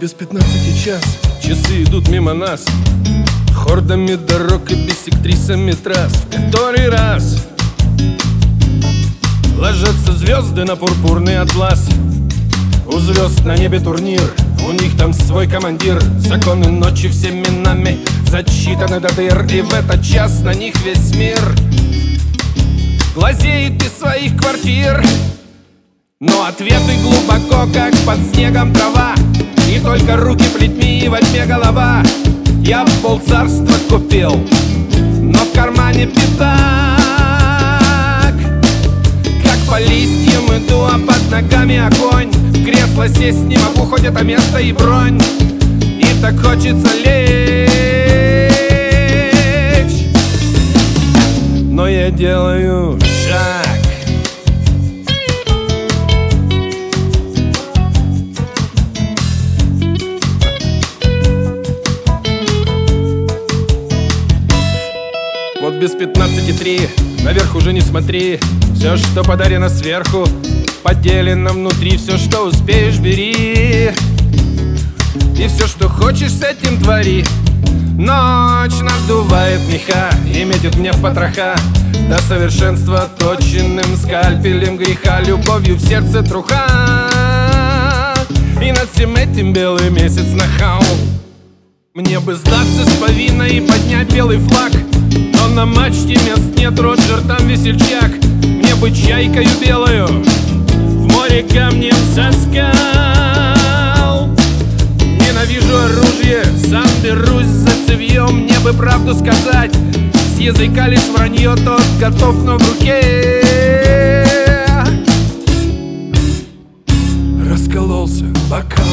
без 15 час. Часы идут мимо нас хордами дорог и биссектрисами трасс. В который раз ложатся звезды на пурпурный атлас. У звезд на небе турнир, у них там свой командир. Законы ночи всеми нами зачитаны до дыр, и в этот час на них весь мир глазеет из своих квартир. Но ответы глубоко, как под снегом трава, и только руки плетьми и во тьме голова. Я полцарства купил, но в кармане пятак. Как по листьям иду, а под ногами огонь. В кресло сесть не могу, хоть это место и бронь. И так хочется лечь, но я делаю шаг. Вот без 15:03, наверх уже не смотри. Все, что подарено сверху, поделено внутри. Все, что успеешь, бери, и все, что хочешь, с этим твори. Ночь надувает меха и метит мне в потроха, до совершенства точенным скальпелем греха. Любовью в сердце труха, и над всем этим белый месяц нахал. Мне бы сдаться с повинной и поднять белый флаг, но на мачте мест нет, Роджер там весельчак. Мне бы чайкою белую в море камнем соскал. Ненавижу оружие, сам берусь за цевье. Мне бы правду сказать, с языка лишь вранье. Тот готов, но в руке раскололся бокал.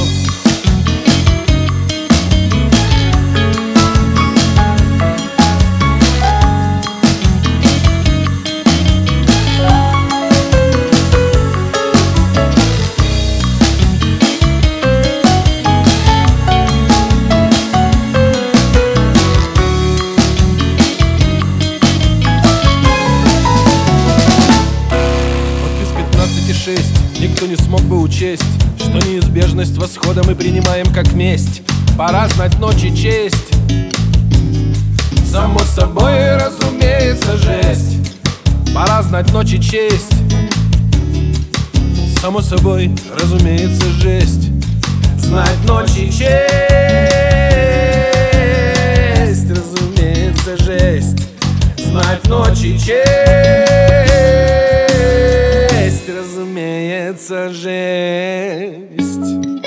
Никто не смог бы учесть, что неизбежность восхода мы принимаем как месть. Пора знать ночи честь. Само собой, разумеется, жесть. Пора знать ночи честь. Само собой, разумеется, жесть. Знать ночи честь. Разумеется, жесть. Знать ночи честь. Разумеется, жесть.